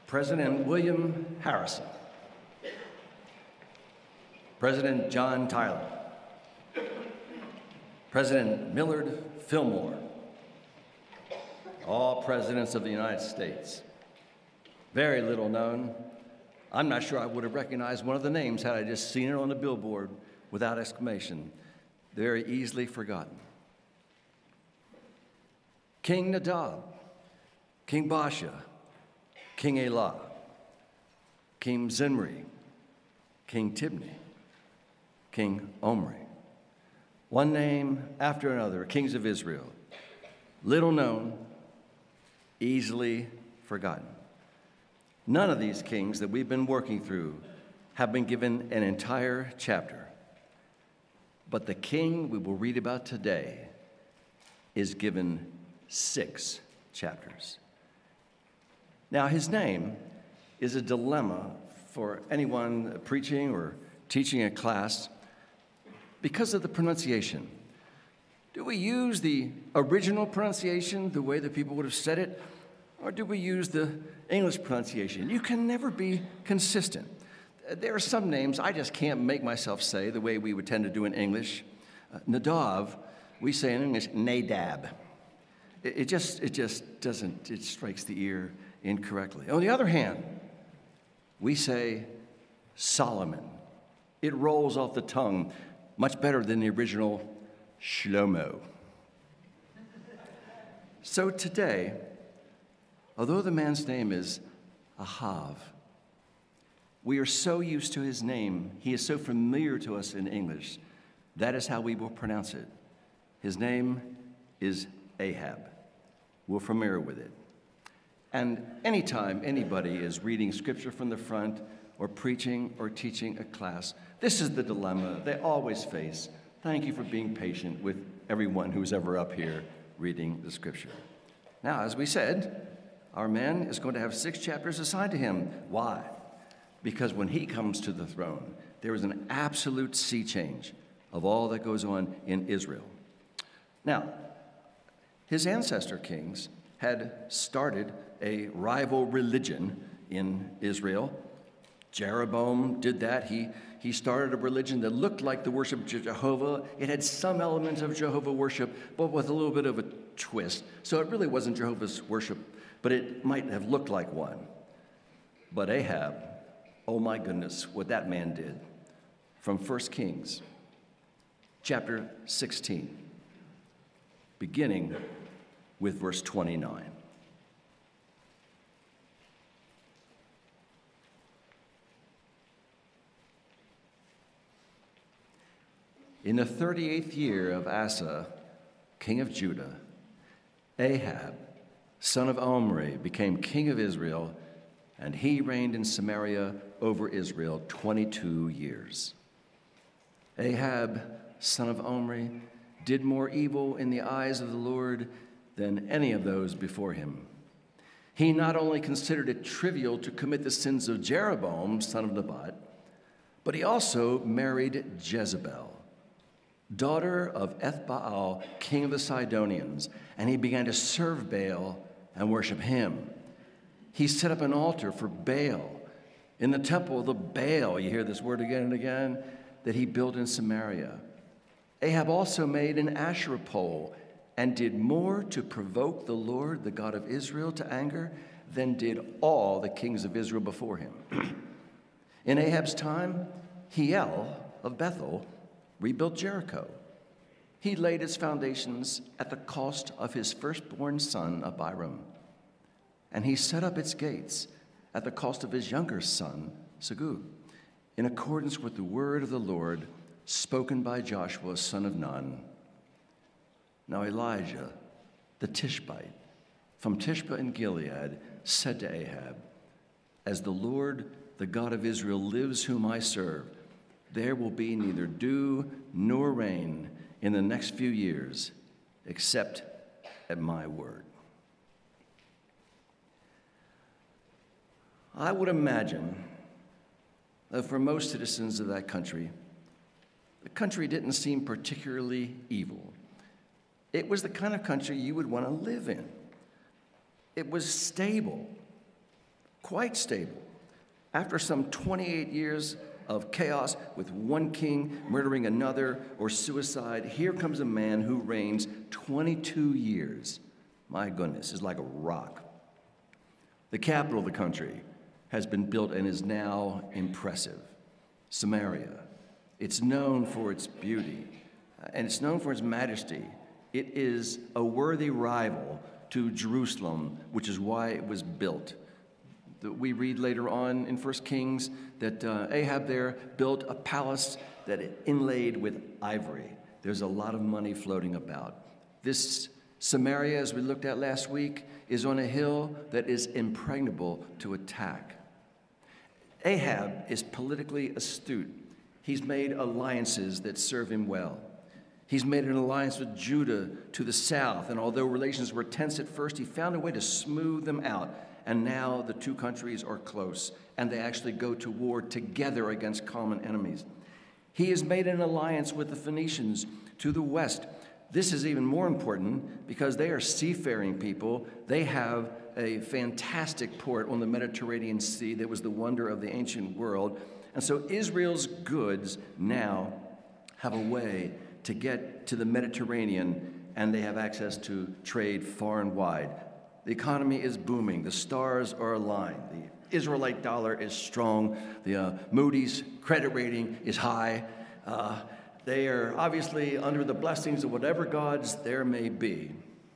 President William Harrison, President John Tyler, President Millard Fillmore, all presidents of the United States. Very little known. I'm not sure I would have recognized one of the names had I just seen it on the billboard without exclamation. Very easily forgotten. King Nadab, King Baasha, King Elah, King Zimri, King Tibni, King Omri. One name after another, kings of Israel. Little known, easily forgotten. None of these kings that we've been working through have been given an entire chapter. But the king we will read about today is given 6 chapters. Now, his name is a dilemma for anyone preaching or teaching a class because of the pronunciation. Do we use the original pronunciation, the way that people would have said it, or do we use the English pronunciation? You can never be consistent. There are some names I just can't make myself say the way we would tend to do in English. Nadav, we say in English, Nadab. It just doesn't, it strikes the ear incorrectly. On the other hand, we say Solomon. It rolls off the tongue much better than the original Shlomo. So today, although the man's name is Ahav, we are so used to his name, he is so familiar to us in English, that is how we will pronounce it. His name is Ahab. We're familiar with it. And anytime anybody is reading scripture from the front or preaching or teaching a class, this is the dilemma they always face. Thank you for being patient with everyone who's ever up here reading the scripture. Now, as we said, our man is going to have 6 chapters assigned to him. Why? Because when he comes to the throne, there is an absolute sea change of all that goes on in Israel. Now, his ancestor kings had started a rival religion in Israel. Jeroboam did that. He started a religion that looked like the worship of Jehovah. It had some elements of Jehovah worship, but with a little bit of a twist. So it really wasn't Jehovah's worship, but it might have looked like one. But Ahab, oh my goodness, what that man did. From 1 Kings, chapter 16, beginning with verse 29. In the 38th year of Asa, king of Judah, Ahab, son of Omri, became king of Israel, and he reigned in Samaria over Israel 22 years. Ahab, son of Omri, did more evil in the eyes of the Lord than any of those before him. He not only considered it trivial to commit the sins of Jeroboam, son of Nebat, but he also married Jezebel, daughter of Ethbaal, king of the Sidonians, and he began to serve Baal and worship him. He set up an altar for Baal in the temple of the Baal, you hear this word again and again, that he built in Samaria. Ahab also made an Asherah pole and did more to provoke the Lord, the God of Israel, to anger than did all the kings of Israel before him. In Ahab's time, Hiel of Bethel rebuilt Jericho. He laid its foundations at the cost of his firstborn son, Abiram, and he set up its gates at the cost of his younger son, Segub, in accordance with the word of the Lord spoken by Joshua, son of Nun. Now Elijah, the Tishbite, from Tishbe in Gilead, said to Ahab, "As the Lord, the God of Israel, lives whom I serve, there will be neither dew nor rain in the next few years, except at my word." I would imagine that for most citizens of that country, the country didn't seem particularly evil. It was the kind of country you would want to live in. It was stable, quite stable. After some 28 years of chaos with one king murdering another or suicide, here comes a man who reigns 22 years. My goodness, is like a rock. The capital of the country has been built and is now impressive. Samaria. It's known for its beauty, and it's known for its majesty. It is a worthy rival to Jerusalem, which is why it was built. We read later on in 1 Kings that Ahab there built a palace that it inlaid with ivory. There's a lot of money floating about. This Samaria, as we looked at last week, is on a hill that is impregnable to attack. Ahab is politically astute. He's made alliances that serve him well. He's made an alliance with Judah to the south, and although relations were tense at first, he found a way to smooth them out. And now the two countries are close, and they actually go to war together against common enemies. He has made an alliance with the Phoenicians to the west. This is even more important because they are seafaring people. They have a fantastic port on the Mediterranean Sea that was the wonder of the ancient world. And so Israel's goods now have a way to get to the Mediterranean, and they have access to trade far and wide. The economy is booming. The stars are aligned. The Israelite dollar is strong. The Moody's credit rating is high. They are obviously under the blessings of whatever gods there may be.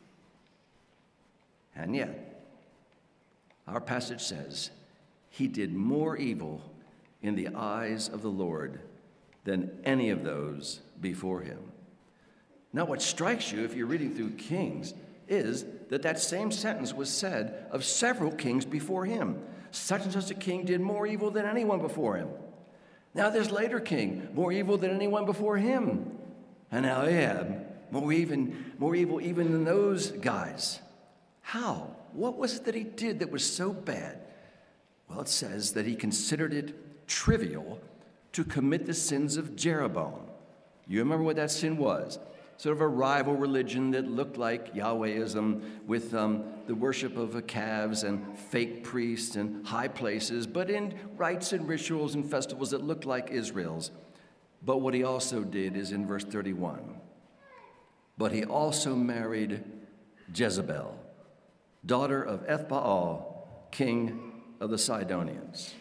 And yet, our passage says, he did more evil in the eyes of the Lord than any of those before him. Now, what strikes you if you're reading through Kings is that same sentence was said of several kings before him. Such and such a king did more evil than anyone before him. Now this later king, more evil than anyone before him. And now Ahab, more evil even than those guys. How? What was it that he did that was so bad? Well, it says that he considered it trivial to commit the sins of Jeroboam. You remember what that sin was? Sort of a rival religion that looked like Yahwehism with the worship of calves and fake priests and high places, but in rites and rituals and festivals that looked like Israel's. But what he also did is in verse 31. But he also married Jezebel, daughter of Ethbaal, king of the Sidonians.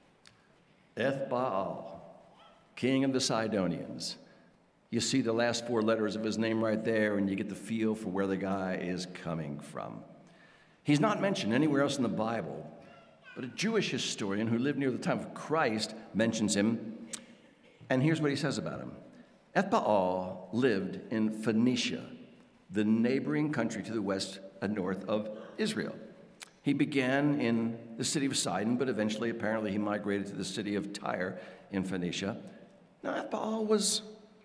Ethbaal, king of the Sidonians. You see the last four letters of his name right there, and you get the feel for where the guy is coming from. He's not mentioned anywhere else in the Bible, but a Jewish historian who lived near the time of Christ mentions him, and here's what he says about him. Ethbaal lived in Phoenicia, the neighboring country to the west and north of Israel. He began in the city of Sidon, but eventually, apparently, he migrated to the city of Tyre in Phoenicia. Now, Ethbaal was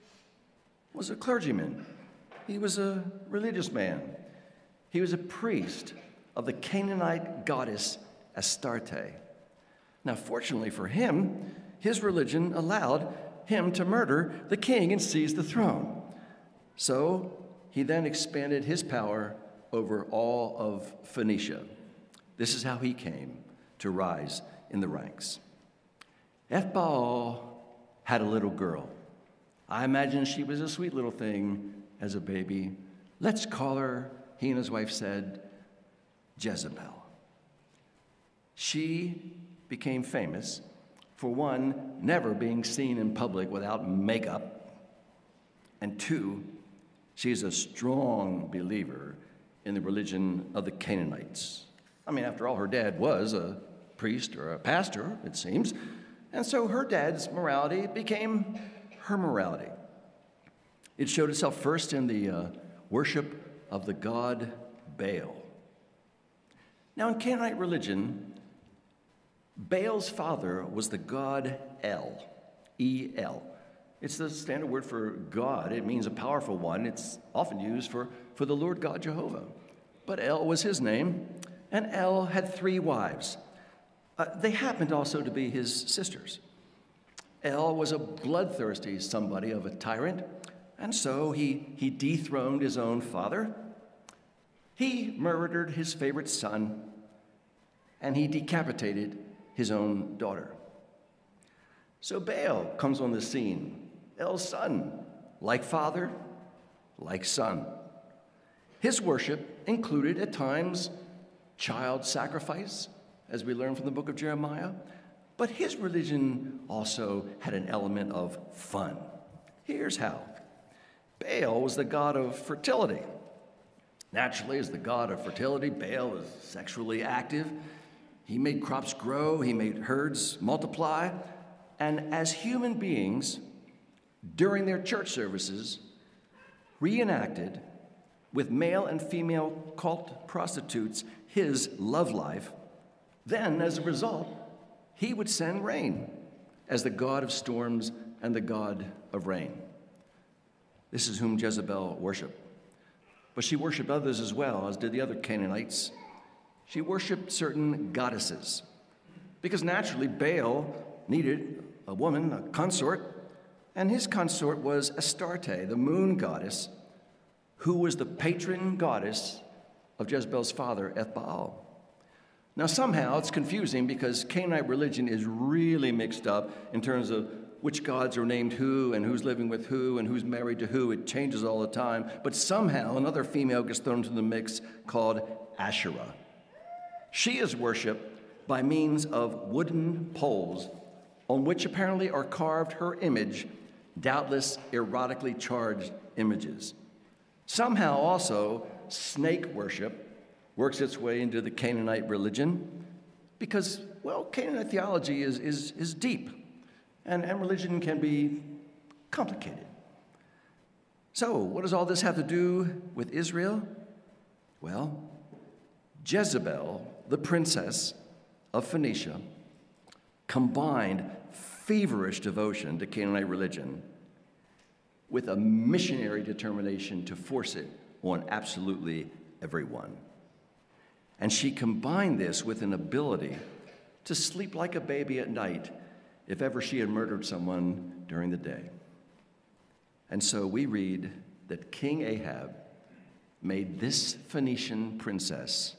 a clergyman. He was a religious man. He was a priest of the Canaanite goddess Astarte. Now, fortunately for him, his religion allowed him to murder the king and seize the throne. So he then expanded his power over all of Phoenicia. This is how he came to rise in the ranks. Ethbaal had a little girl. I imagine she was a sweet little thing as a baby. Let's call her, he and his wife said, Jezebel. She became famous for one, never being seen in public without makeup, and two, she is a strong believer in the religion of the Canaanites. I mean, after all, her dad was a priest or a pastor, it seems, and so her dad's morality became her morality. It showed itself first in the worship of the god Baal. Now, in Canaanite religion, Baal's father was the god El, E-L. It's the standard word for God. It means a powerful one. It's often used for the Lord God Jehovah. But El was his name, and El had 3 wives. They happened also to be his sisters. El was a bloodthirsty somebody of a tyrant, and so he dethroned his own father. He murdered his favorite son, and he decapitated his own daughter. So Baal comes on the scene, El's son, like father, like son. His worship included at times child sacrifice, as we learn from the book of Jeremiah, but his religion also had an element of fun. Here's how. Baal was the god of fertility. Naturally, as the god of fertility, Baal was sexually active. He made crops grow, he made herds multiply, and as human beings, during their church services, reenacted with male and female cult prostitutes his love life, then, as a result, he would send rain as the god of storms and the god of rain. This is whom Jezebel worshiped. But she worshiped others as well, as did the other Canaanites. She worshiped certain goddesses, because naturally Baal needed a woman, a consort, and his consort was Astarte, the moon goddess, who was the patron goddess of Jezebel's father, Ethbaal. Now, somehow it's confusing because Canaanite religion is really mixed up in terms of which gods are named who and who's living with who and who's married to who. It changes all the time. But somehow another female gets thrown into the mix called Asherah. She is worshipped by means of wooden poles on which apparently are carved her image, doubtless erotically charged images. Somehow also snake worship works its way into the Canaanite religion because, well, Canaanite theology is deep, and religion can be complicated. So, what does all this have to do with Israel? Well, Jezebel, the princess of Phoenicia, combined feverish devotion to Canaanite religion with a missionary determination to force it on absolutely everyone. And she combined this with an ability to sleep like a baby at night if ever she had murdered someone during the day. And so we read that King Ahab made this Phoenician princess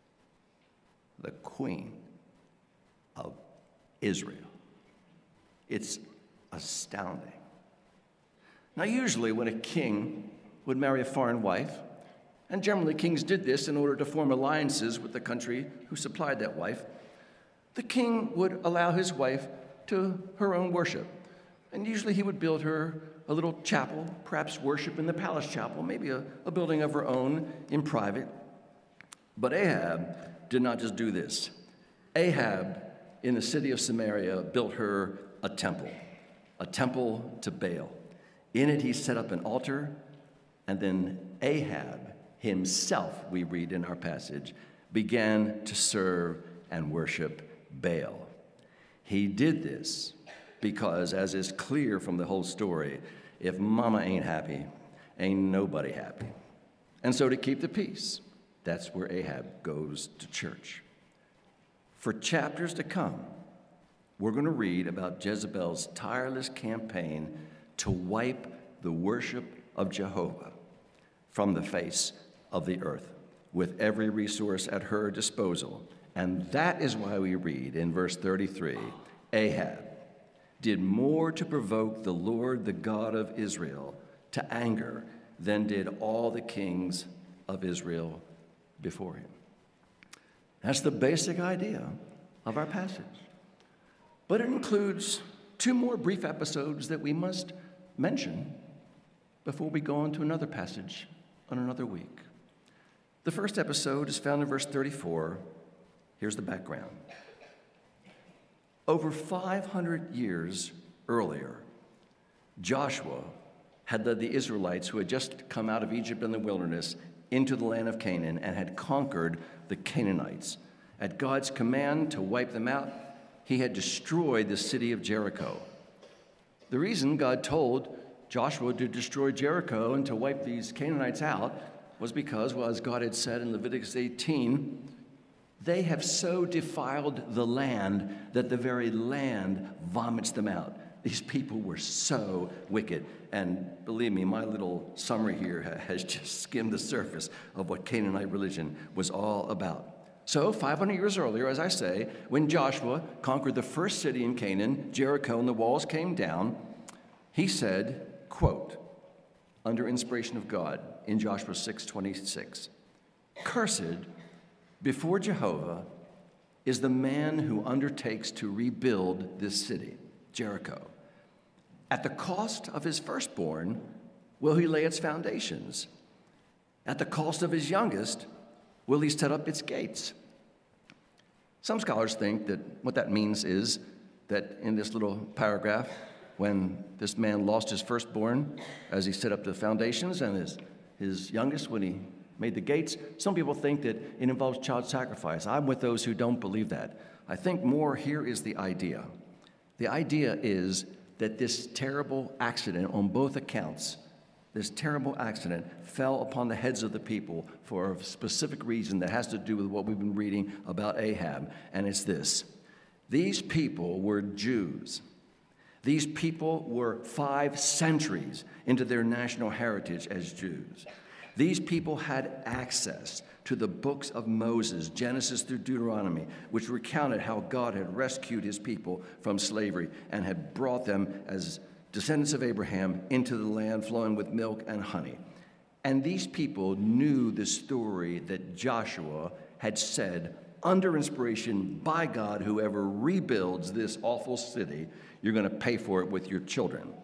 the queen of Israel. It's astounding. Now, usually when a king would marry a foreign wife, and generally kings did this in order to form alliances with the country who supplied that wife, the king would allow his wife to her own worship. And usually he would build her a little chapel, perhaps worship in the palace chapel, maybe a building of her own in private. But Ahab did not just do this. Ahab, in the city of Samaria, built her a temple to Baal. In it he set up an altar, and then Ahab himself, we read in our passage, began to serve and worship Baal. He did this because, as is clear from the whole story, if mama ain't happy, ain't nobody happy. And so to keep the peace, that's where Ahab goes to church. For chapters to come, we're going to read about Jezebel's tireless campaign to wipe the worship of Jehovah from the face of the earth with every resource at her disposal. And that is why we read in verse 33, Ahab did more to provoke the Lord, the God of Israel, to anger than did all the kings of Israel before him. That's the basic idea of our passage. But it includes two more brief episodes that we must mention before we go on to another passage on another week. The first episode is found in verse 34. Here's the background. Over 500 years earlier, Joshua had led the Israelites who had just come out of Egypt in the wilderness into the land of Canaan and had conquered the Canaanites. At God's command to wipe them out, he had destroyed the city of Jericho. The reason God told Joshua to destroy Jericho and to wipe these Canaanites out was because, well, as God had said in Leviticus 18, they have so defiled the land that the very land vomits them out. These people were so wicked. And believe me, my little summary here has just skimmed the surface of what Canaanite religion was all about. So 500 years earlier, as I say, when Joshua conquered the first city in Canaan, Jericho, and the walls came down, he said, quote, under inspiration of God in Joshua 6:26, "Cursed before Jehovah is the man who undertakes to rebuild this city, Jericho. At the cost of his firstborn will he lay its foundations. At the cost of his youngest will he set up its gates." Some scholars think that what that means is that in this little paragraph, when this man lost his firstborn as he set up the foundations and his youngest when he made the gates, some people think that it involves child sacrifice. I'm with those who don't believe that. I think more here is the idea. The idea is that this terrible accident on both accounts, this terrible accident fell upon the heads of the people for a specific reason that has to do with what we've been reading about Ahab, and it's this. These people were Jews. These people were 5 centuries into their national heritage as Jews. These people had access to the books of Moses, Genesis through Deuteronomy, which recounted how God had rescued his people from slavery and had brought them as descendants of Abraham into the land flowing with milk and honey. And these people knew the story that Joshua had said under inspiration by God, whoever rebuilds this awful city, you're going to pay for it with your children.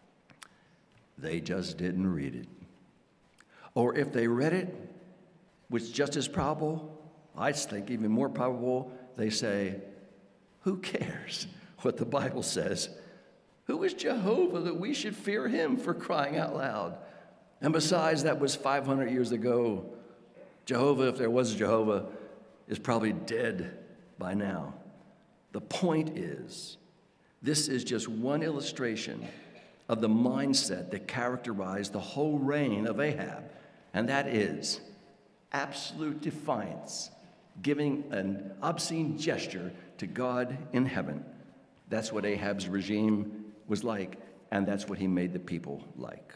They just didn't read it. Or if they read it, which is just as probable, I think even more probable, they say, who cares what the Bible says? Who is Jehovah that we should fear him, for crying out loud? And besides, that was 500 years ago. Jehovah, if there was a Jehovah, is probably dead by now. The point is, this is just one illustration of the mindset that characterized the whole reign of Ahab, and that is absolute defiance, giving an obscene gesture to God in heaven. That's what Ahab's regime was like, and that's what he made the people like.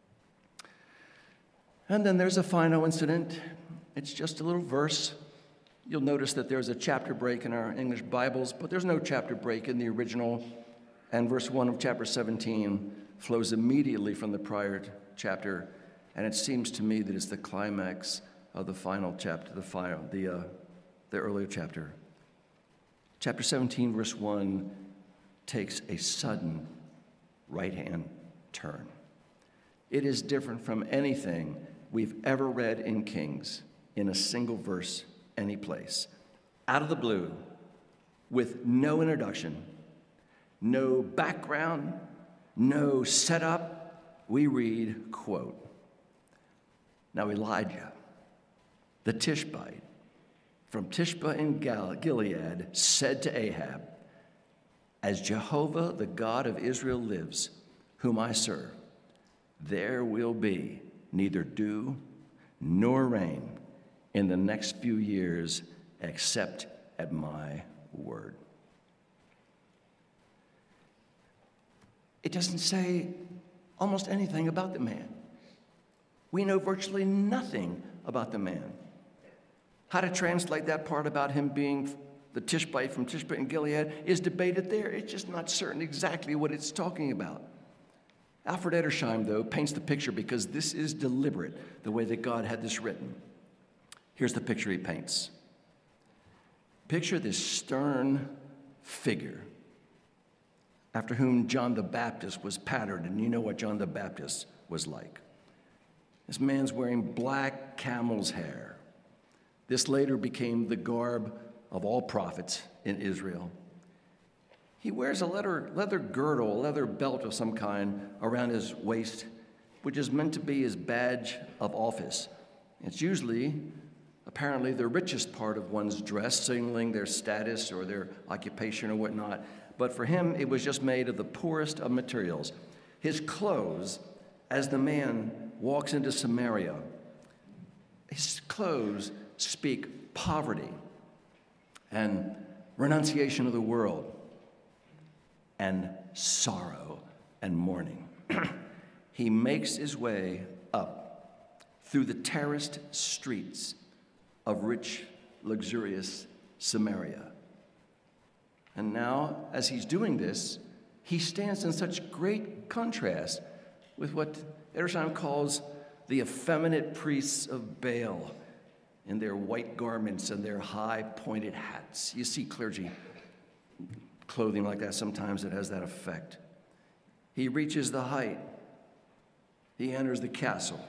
And then there's a final incident. It's just a little verse. You'll notice that there's a chapter break in our English Bibles, but there's no chapter break in the original. And verse 1 of chapter 17 flows immediately from the prior chapter, and it seems to me that it's the climax of the final chapter, the earlier chapter. Chapter 17, verse 1 takes a sudden right-hand turn. It is different from anything we've ever read in Kings in a single verse, any place. Out of the blue, with no introduction, no background, no setup, we read, quote, "Now Elijah, the Tishbite, from Tishba in Gilead, said to Ahab, as Jehovah, the God of Israel lives, whom I serve, there will be neither dew nor rain in the next few years except at my word." It doesn't say almost anything about the man. We know virtually nothing about the man. How to translate that part about him being the Tishbite from Tishba in Gilead is debated there. It's just not certain exactly what it's talking about. Alfred Edersheim, though, paints the picture because this is deliberate, the way that God had this written. Here's the picture he paints. Picture this stern figure after whom John the Baptist was patterned, and you know what John the Baptist was like. This man's wearing black camel's hair. This later became the garb of all prophets in Israel. He wears a leather girdle, a leather belt of some kind around his waist, which is meant to be his badge of office. It's usually, apparently, the richest part of one's dress, signaling their status or their occupation or whatnot. But for him, it was just made of the poorest of materials. His clothes, as the man walks into Samaria, his clothes speak poverty and renunciation of the world and sorrow and mourning. He makes his way up through the terraced streets of rich luxurious Samaria. And now, as he's doing this, he stands in such great contrast with what Edersheim calls the effeminate priests of Baal in their white garments and their high pointed hats. You see clergy clothing like that, sometimes it has that effect. He reaches the height. He enters the castle.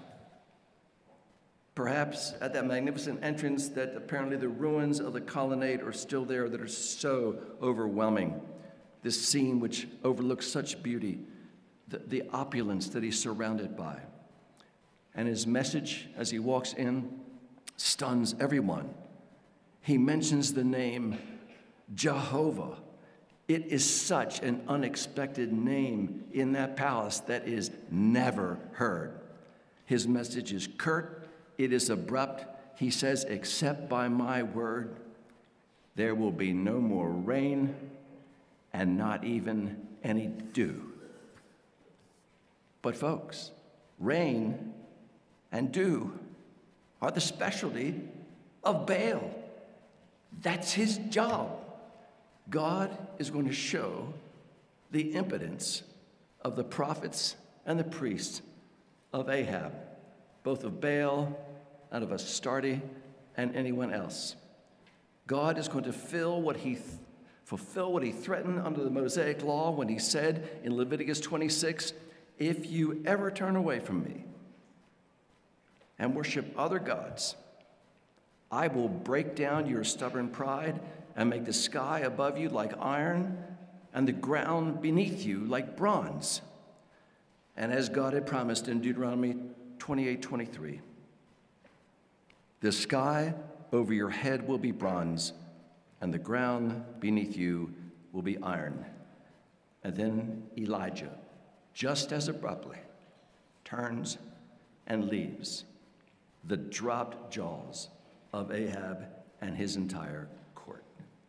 Perhaps at that magnificent entrance that apparently the ruins of the colonnade are still there that are so overwhelming. This scene which overlooks such beauty, the opulence that he's surrounded by. And his message as he walks in stuns everyone. He mentions the name Jehovah. It is such an unexpected name in that palace that is never heard. His message is curt. It is abrupt. He says, except by my word, there will be no more rain and not even any dew. But folks, rain and dew are the specialty of Baal. That's his job. God is going to show the impotence of the prophets and the priests of Ahab, both of Baal and of Astarte and anyone else. God is going to fulfill what he threatened under the Mosaic law when he said in Leviticus 26, if you ever turn away from me and worship other gods, I will break down your stubborn pride and make the sky above you like iron and the ground beneath you like bronze. And as God had promised in Deuteronomy 28:23, the sky over your head will be bronze and the ground beneath you will be iron. And then Elijah, just as abruptly, turns and leaves the dropped jaws of Ahab and his entire court.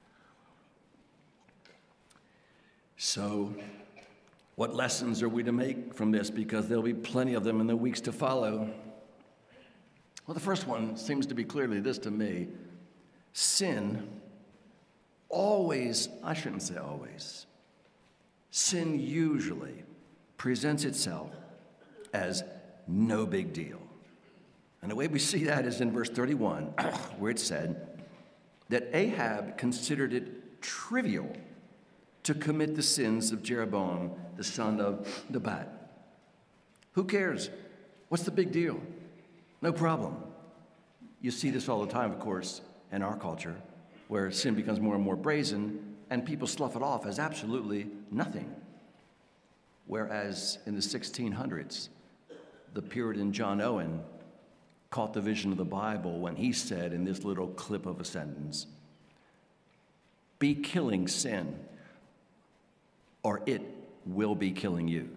So, what lessons are we to make from this? Because there'll be plenty of them in the weeks to follow. Well, the first one seems to be clearly this to me. Sin always, I shouldn't say always, sin usually presents itself as no big deal. And the way we see that is in verse 31, where it said that Ahab considered it trivial to commit the sins of Jeroboam, the son of Nebat. Who cares? What's the big deal? No problem. You see this all the time, of course, in our culture, where sin becomes more and more brazen, and people slough it off as absolutely nothing. Whereas in the 1600s, the Puritan John Owen caught the vision of the Bible when he said in this little clip of a sentence, be killing sin, or it will be killing you.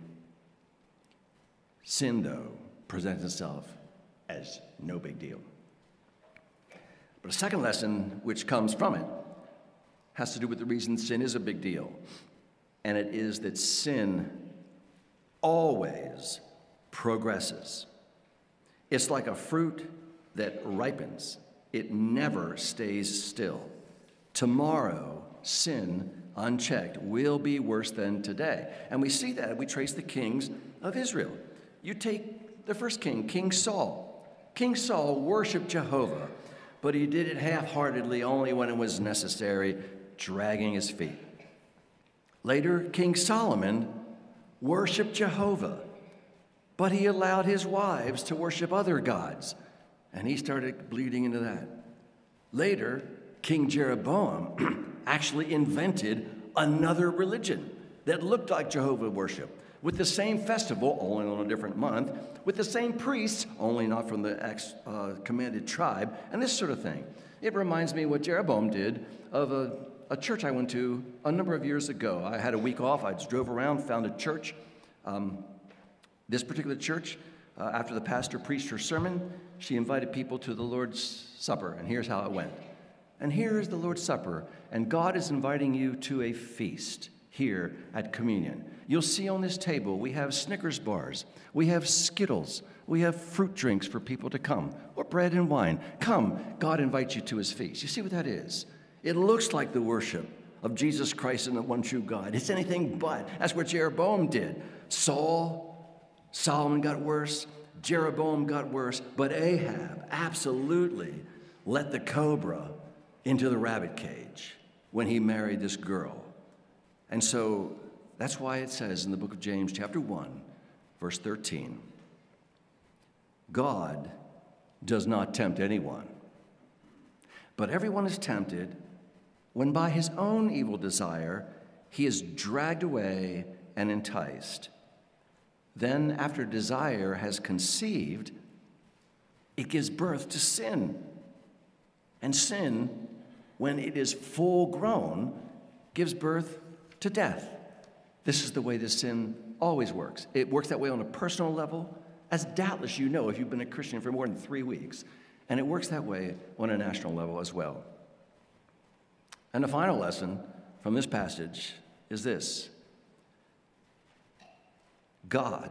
Sin, though, presents itself as no big deal. But a second lesson which comes from it has to do with the reason sin is a big deal. And it is that sin always progresses. It's like a fruit that ripens. It never stays still. Tomorrow, sin, unchecked, will be worse than today. And we see that. We trace the kings of Israel. You take the first king, King Saul. King Saul worshiped Jehovah, but he did it half-heartedly, only when it was necessary, dragging his feet. Later, King Solomon worshiped Jehovah, but he allowed his wives to worship other gods, and he started bleeding into that. Later, King Jeroboam actually invented another religion that looked like Jehovah worship, with the same festival, only on a different month, with the same priests, only not from the commanded tribe, and this sort of thing. It reminds me what Jeroboam did of a church I went to a number of years ago. I had a week off. I just drove around, found a church. This particular church, after the pastor preached her sermon, she invited people to the Lord's Supper, and here's how it went. And here is the Lord's Supper, and God is inviting you to a feast here at communion. You'll see on this table, we have Snickers bars, we have Skittles, we have fruit drinks for people to come, or bread and wine. Come, God invites you to his feast. You see what that is? It looks like the worship of Jesus Christ and the one true God. It's anything but. That's what Jeroboam did. Solomon got worse, Jeroboam got worse, but Ahab absolutely let the cobra into the rabbit cage when he married this girl. And so that's why it says in the book of James, chapter 1, verse 13, God does not tempt anyone, but everyone is tempted when by his own evil desire he is dragged away and enticed. Then, after desire has conceived, it gives birth to sin. And sin, when it is full grown, gives birth to death. This is the way this sin always works. It works that way on a personal level, as doubtless you know if you've been a Christian for more than 3 weeks. And it works that way on a national level as well. And the final lesson from this passage is this: God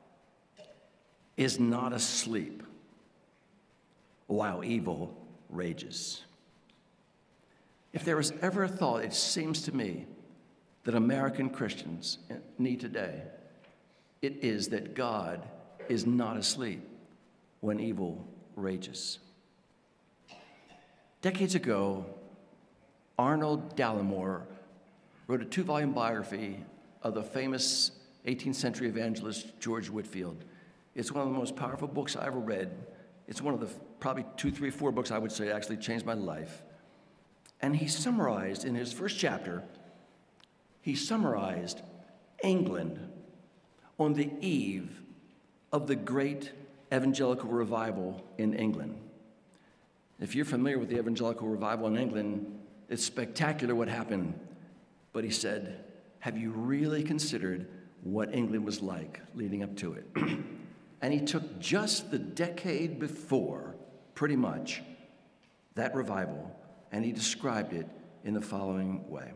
is not asleep while evil rages. If there was ever a thought, it seems to me, that American Christians need today, it is that God is not asleep when evil rages. Decades ago, Arnold Dallimore wrote a 2-volume biography of the famous 18th century evangelist George Whitefield. It's one of the most powerful books I ever read. It's one of the probably 2, 3, 4 books I would say actually changed my life. And he summarized in his first chapter, he summarized England on the eve of the great evangelical revival in England. If you're familiar with the evangelical revival in England, it's spectacular what happened. But he said, have you really considered what England was like leading up to it? And he took just the decade before, pretty much, that revival, and he described it in the following way.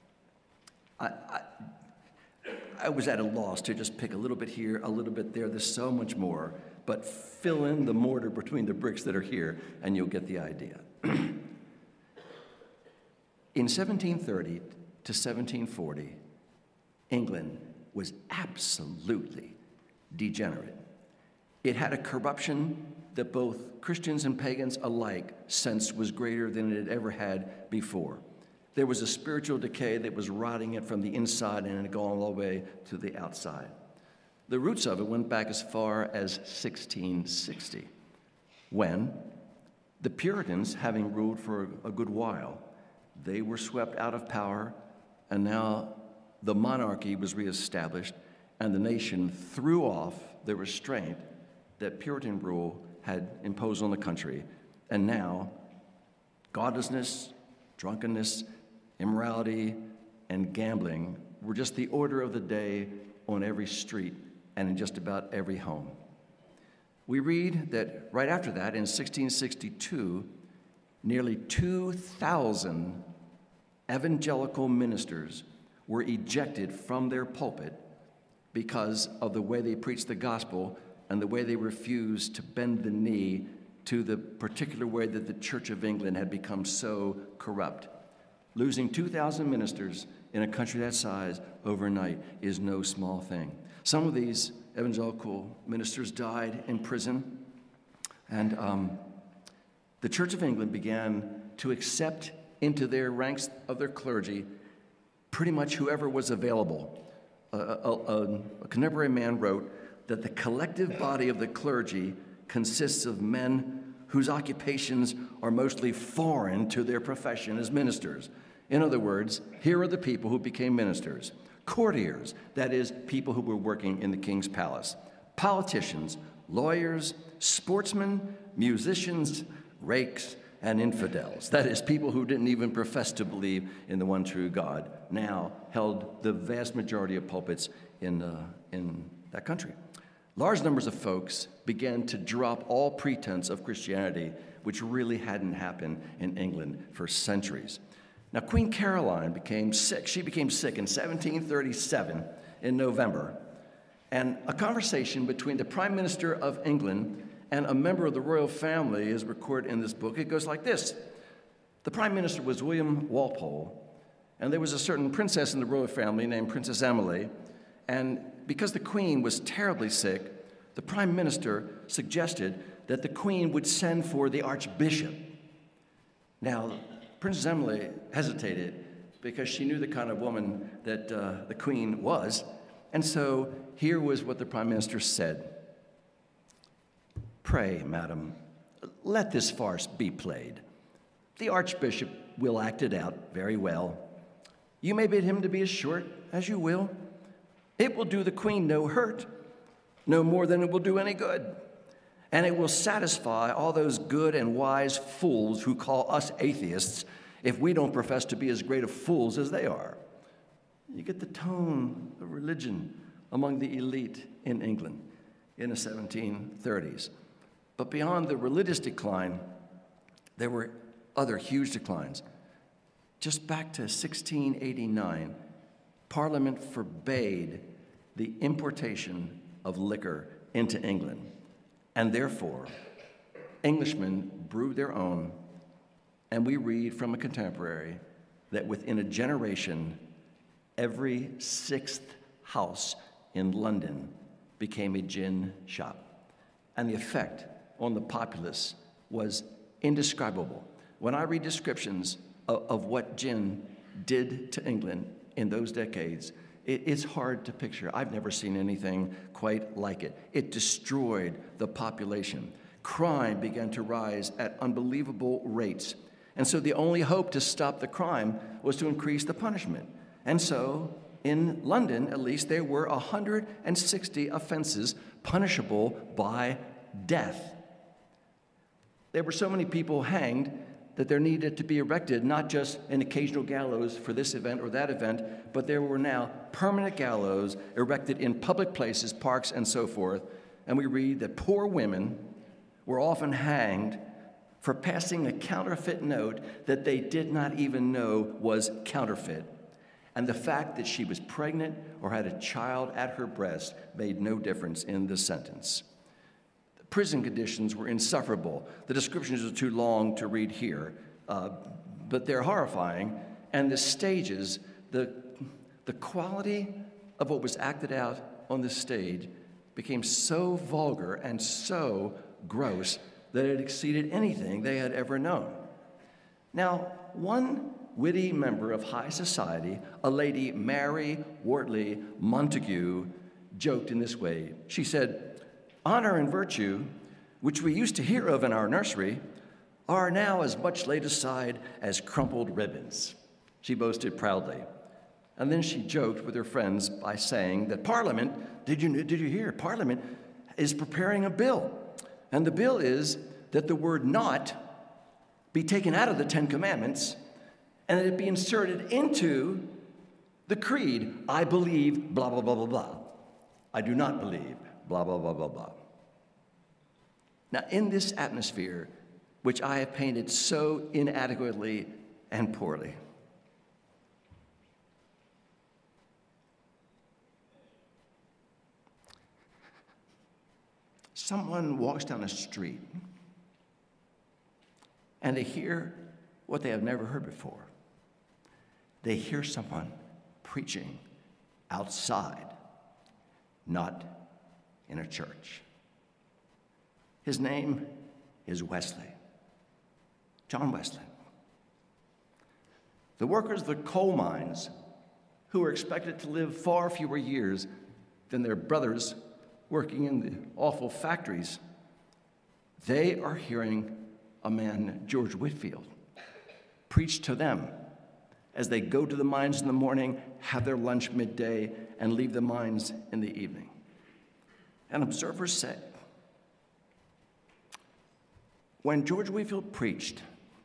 I was at a loss to just pick a little bit here, a little bit there. There's so much more, but fill in the mortar between the bricks that are here, and you'll get the idea. In 1730 to 1740, England was absolutely degenerate. It had a corruption that both Christians and pagans alike sensed was greater than it had ever had before. There was a spiritual decay that was rotting it from the inside and it had gone all the way to the outside. The roots of it went back as far as 1660, when the Puritans, having ruled for a good while, they were swept out of power, and now the monarchy was reestablished, and the nation threw off the restraint that Puritan rule had imposed on the country. And now, godlessness, drunkenness, immorality, and gambling were just the order of the day on every street and in just about every home. We read that right after that, in 1662, nearly 2,000 evangelical ministers were ejected from their pulpit because of the way they preached the gospel and the way they refused to bend the knee to the particular way that the Church of England had become so corrupt. Losing 2,000 ministers in a country that size overnight is no small thing. Some of these evangelical ministers died in prison, and the Church of England began to accept into their ranks of their clergy pretty much whoever was available. A contemporary man wrote that the collective body of the clergy consists of men whose occupations are mostly foreign to their profession as ministers. In other words, here are the people who became ministers. Courtiers, that is, people who were working in the king's palace. Politicians, lawyers, sportsmen, musicians, rakes, and infidels. That is, people who didn't even profess to believe in the one true God, now held the vast majority of pulpits in that country. Large numbers of folks began to drop all pretense of Christianity, which really hadn't happened in England for centuries. Now, Queen Caroline became sick. She became sick in 1737, in November. And a conversation between the Prime Minister of England and a member of the royal family is recorded in this book. It goes like this. The Prime Minister was William Walpole, and there was a certain princess in the royal family named Princess Emily, and because the Queen was terribly sick, the Prime Minister suggested that the Queen would send for the Archbishop. Now, Princess Emily hesitated because she knew the kind of woman that the Queen was, and so here was what the Prime Minister said. "Pray, madam, let this farce be played. The Archbishop will act it out very well. You may bid him to be as short as you will. It will do the Queen no hurt, no more than it will do any good. And it will satisfy all those good and wise fools who call us atheists if we don't profess to be as great of fools as they are." You get the tone of religion among the elite in England in the 1730s. But beyond the religious decline, there were other huge declines. Just back to 1689, Parliament forbade the importation of liquor into England, and therefore, Englishmen brewed their own, and we read from a contemporary that within a generation, every sixth house in London became a gin shop, and the effect on the populace was indescribable. When I read descriptions of what gin did to England in those decades, it's hard to picture. I've never seen anything quite like it. It destroyed the population. Crime began to rise at unbelievable rates. And so the only hope to stop the crime was to increase the punishment. And so in London, at least, there were 160 offenses punishable by death. There were so many people hanged that there needed to be erected not just an occasional gallows for this event or that event, but there were now permanent gallows erected in public places, parks, and so forth. And we read that poor women were often hanged for passing a counterfeit note that they did not even know was counterfeit. And the fact that she was pregnant or had a child at her breast made no difference in the sentence. Prison conditions were insufferable. The descriptions are too long to read here, but they're horrifying. And the stages, the quality of what was acted out on the stage became so vulgar and so gross that it exceeded anything they had ever known. Now, one witty member of high society, a lady Mary Wortley Montague, joked in this way. She said, "Honor and virtue, which we used to hear of in our nursery, are now as much laid aside as crumpled ribbons." She boasted proudly. And then she joked with her friends by saying that Parliament, did you hear? Parliament is preparing a bill. And the bill is that the word "not" be taken out of the Ten Commandments and that it be inserted into the creed. I believe blah, blah, blah, blah, blah. I do not believe blah, blah, blah, blah, blah. Now, in this atmosphere, which I have painted so inadequately and poorly, someone walks down a street and they hear what they have never heard before. They hear someone preaching outside, not in a church. His name is Wesley, John Wesley. The workers of the coal mines, who were expected to live far fewer years than their brothers working in the awful factories, they are hearing a man, George Whitefield, preach to them as they go to the mines in the morning, have their lunch midday, and leave the mines in the evening. And observers say, when George Whitefield preached,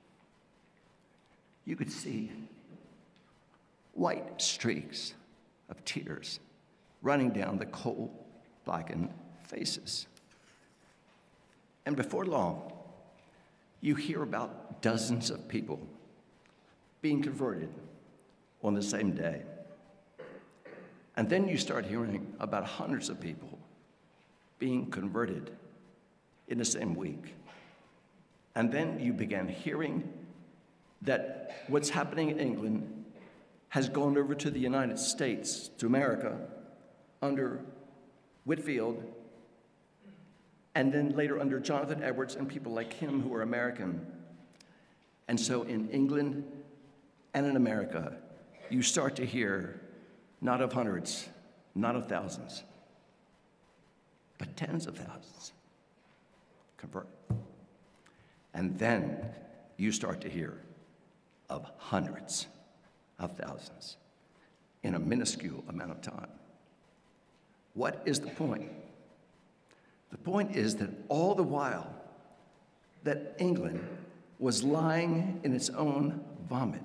you could see white streaks of tears running down the coal-blackened faces. And before long, you hear about dozens of people being converted on the same day. And then you start hearing about hundreds of people being converted in the same week. And then you began hearing that what's happening in England has gone over to the United States, to America, under Whitefield, and then later under Jonathan Edwards and people like him who are American. And so in England and in America, you start to hear not of hundreds, not of thousands, but tens of thousands convert. And then you start to hear of hundreds of thousands in a minuscule amount of time. What is the point? The point is that all the while that England was lying in its own vomit,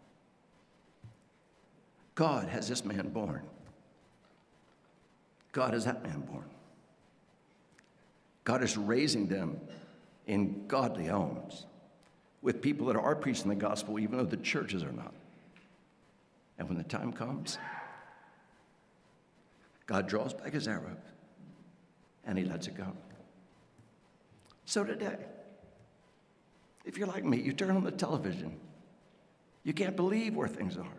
God has this man born. God has that man born. God is raising them in godly homes with people that are preaching the gospel, even though the churches are not. And when the time comes, God draws back his arrow and he lets it go. So today, if you're like me, you turn on the television, you can't believe where things are.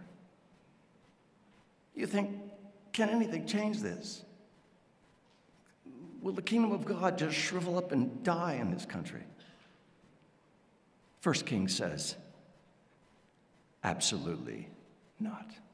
You think, can anything change this? Will the kingdom of God just shrivel up and die in this country? 1 Kings says, absolutely not.